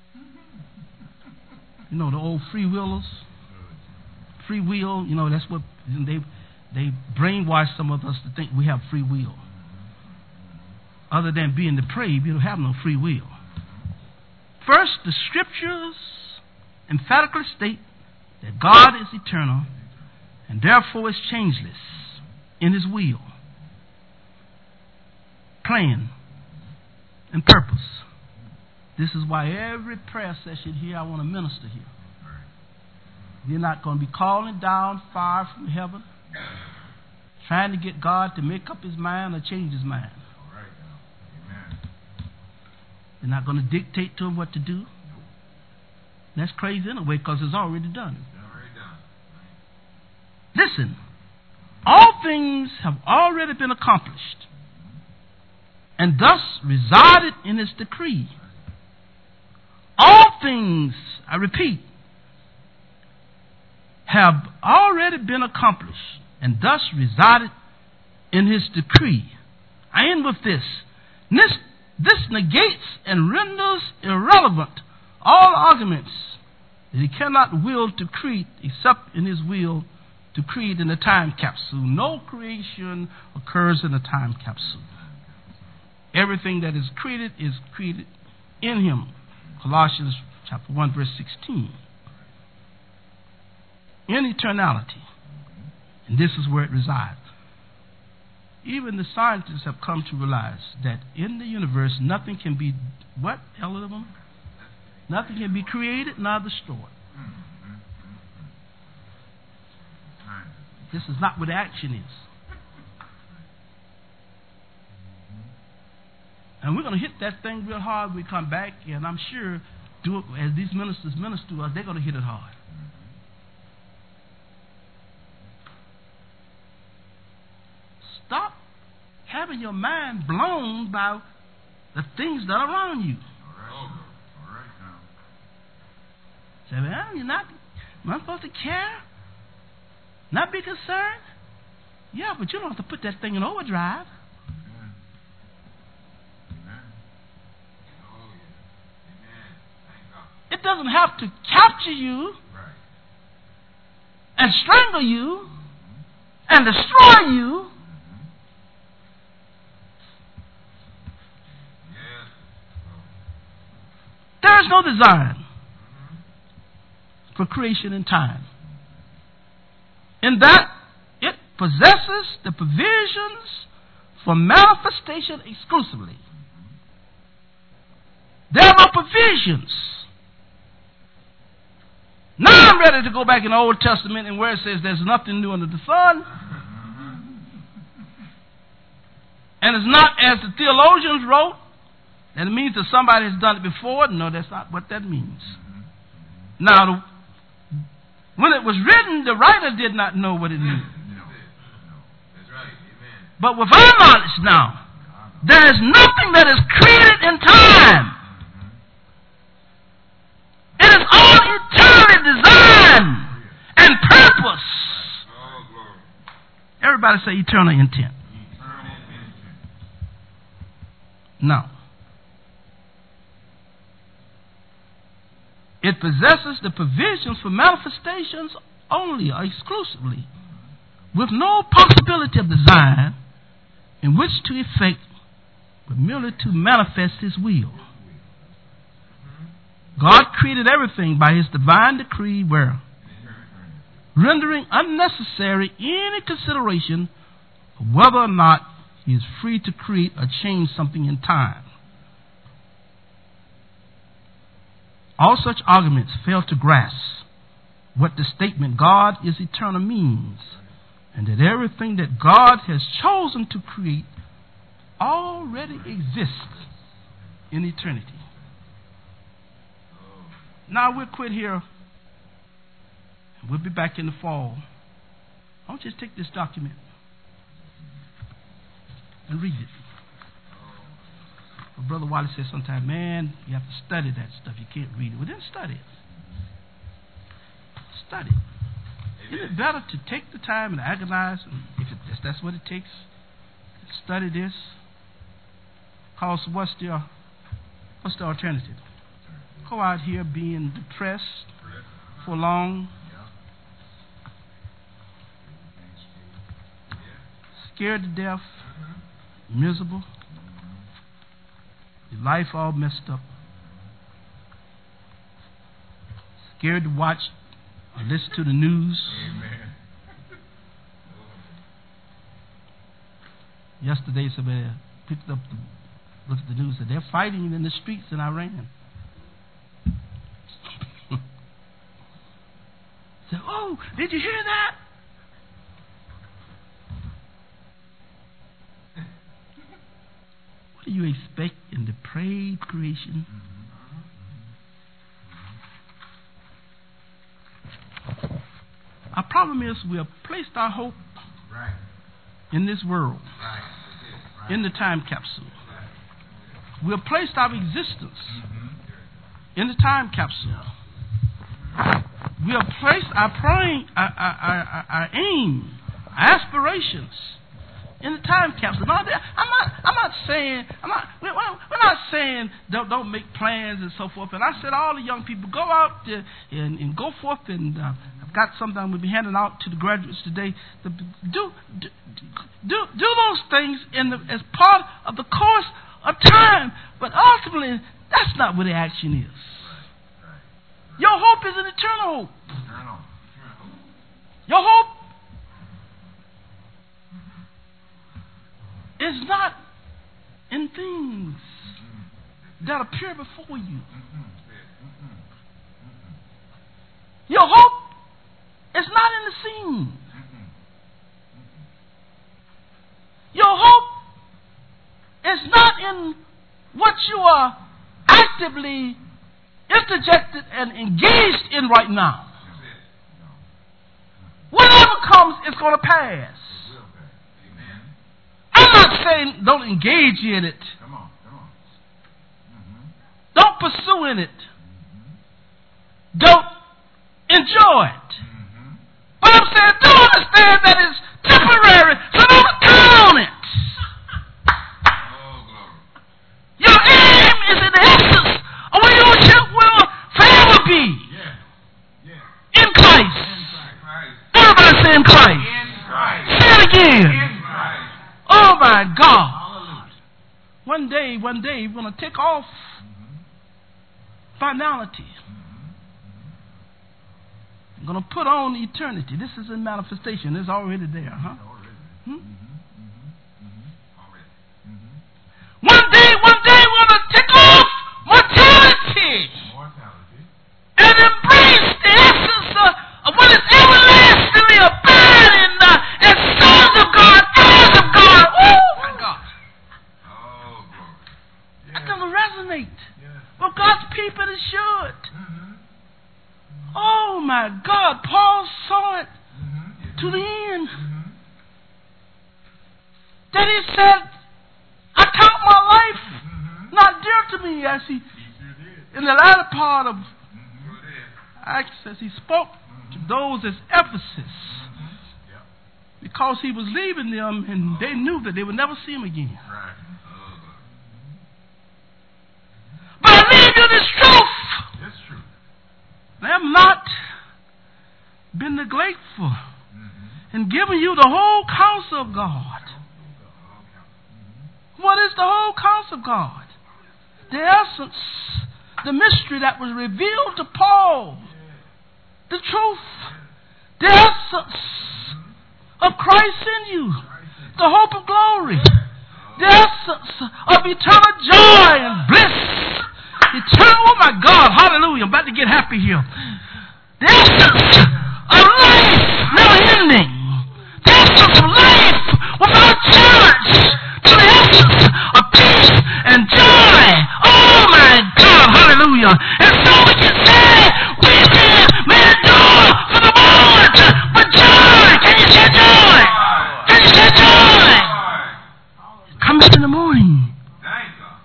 You know, the old free willers, free will, you know, that's what they they brainwash some of us to think we have free will. Other than being depraved, you don't have no free will. First, the scriptures emphatically state that God is eternal and therefore is changeless in his will, plan, and purpose. This is why every prayer session here I want to minister here. You're not going to be calling down fire from heaven, trying to get God to make up his mind or change his mind. You're not going to dictate to him what to do. That's crazy anyway because it's already done. It's already done. Listen, all things have already been accomplished and thus resided in its decree. All things, I repeat, have already been accomplished and thus resided in his decree. I end with this. This, this negates and renders irrelevant all arguments that he cannot will to create except in his will to create in a time capsule. No creation occurs in a time capsule. Everything that is created is created in him. Colossians chapter one, verse sixteen. In eternality. And this is where it resides. Even the scientists have come to realize that in the universe nothing can be, what, Elohim? Nothing can be created nor destroyed. This is not what action is. And we're going to hit that thing real hard when we come back, and I'm sure do it, as these ministers minister to us, they're going to hit it hard. Stop having your mind blown by the things that are around you. All right. All right now. Say, well, you're not, am I supposed to care? Not be concerned? Yeah, but you don't have to put that thing in overdrive. Amen. Amen. Oh, yeah. Amen. Thank God. It doesn't have to capture you Right. and strangle you and destroy you. Yes. There is no design for creation in time. In that it possesses the provisions for manifestation exclusively. There are provisions. Now I'm ready to go back in the Old Testament and where it says there's nothing new under the sun. And it's not as the theologians wrote, that it means that somebody has done it before. No, that's not what that means. Now, the, when it was written, the writer did not know what it meant. No. No. That's right. Amen. But with our knowledge now, there is nothing that is created in time. It is all eternally designed and purpose. Oh, glory. Everybody say eternal intent. Eternal intent. Now, it possesses the provisions for manifestations only or exclusively, with no possibility of design in which to effect, but merely to manifest his will. God created everything by his divine decree, where rendering unnecessary any consideration of whether or not he is free to create or change something in time. All such arguments fail to grasp what the statement God is eternal means, and that everything that God has chosen to create already exists in eternity. Now we'll quit here. We'll be back in the fall. I want you to take this document and read it. Well, Brother Wally says sometimes, man, you have to study that stuff. You can't read it. Well, then study it. Study it. Isn't it better to take the time and agonize, and if, it, if that's what it takes, study this? Because what's the, what's the alternative? Go out here being depressed for long, scared to death, miserable, your life all messed up, scared to watch or listen to the news. Amen. Yesterday somebody picked up, the, looked at the news, and they're fighting in the streets in Iran. Said, oh, did you hear that? What do you expect in depraved creation? problem is we have placed our hope Right. in this world, Right. Right. in the time capsule. We have placed our existence Mm-hmm. in the time capsule. We have placed our praying, our, our, our, our aim, our aspirations in the time capsule. No, I'm not. I'm not saying. I'm not. We're, we're not saying don't don't make plans and so forth. And I said all the young people go out there and, and go forth. And uh, I've got something we'll be handing out to the graduates today. The, do, do do do those things in the, as part of the course of time. But ultimately, that's not where the action is. Your hope is an eternal hope. Eternal. Your hope is not in things that appear before you. Your hope is not in the scene. Your hope is not in what you are actively interjected and engaged in right now. Whatever comes is going to pass. I'm not saying don't engage in it. Come on, come on. Mm-hmm. Don't pursue in it. Mm-hmm. Don't enjoy it. Mm-hmm. But I'm saying do understand that it's temporary, so don't count on it. Oh, glory. Your aim is in the essence of where your ship will forever be. Yeah. Yeah. In Christ. In Christ. Everybody say in Christ. In Christ. Say it again. In Christ. Oh my God. Hallelujah. One day, one day, we're going to take off Mm-hmm. finality. Mm-hmm. We're going to put on eternity. This is in manifestation. It's already there, huh? Already. Hmm? Mm-hmm. Mm-hmm. Mm-hmm. Already. Mm-hmm. One day, one day, we're going to take off mortality Mortality. and embrace the essence of, of what is everlastingly abiding uh, as sons of God, heirs of God. Oh my God. Oh, glory. That Yeah. doesn't resonate. Yeah. But God's people, it should. Mm-hmm. Oh my God, Paul saw it Mm-hmm. to the end. Mm-hmm. That he said, I count my life Mm-hmm. not dear to me, as he, He sure did. in the latter part of Mm-hmm. Sure did. Acts, as he spoke to Mm-hmm. those at Ephesus, Mm-hmm. Yep. because he was leaving them and they knew that they would never see him again. Right. Oh, But I leave you this truth. that's true. I have not been neglectful Mm-hmm. in giving you the whole counsel of God. What is the whole counsel of God? The essence, the mystery that was revealed to Paul. The truth, the essence of Christ in you. The hope of glory. The essence of eternal joy and bliss. Eternal, oh my God, hallelujah, I'm about to get happy here. The essence of life never ending. The essence of life without challenge. To the essence of peace and joy. Oh my God, hallelujah. And so we can say, weeping may endure for the moment, but joy, can you say joy? Can you say joy? Comes in the morning. Thank God.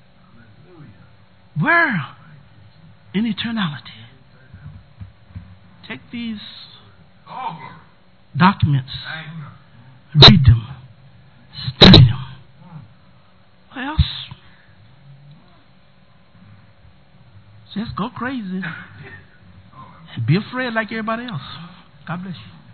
Where? In eternality. Take these Oh, glory. documents, Thank God. read them, study them. What else? Just go crazy Oh, and be afraid like everybody else. God bless you.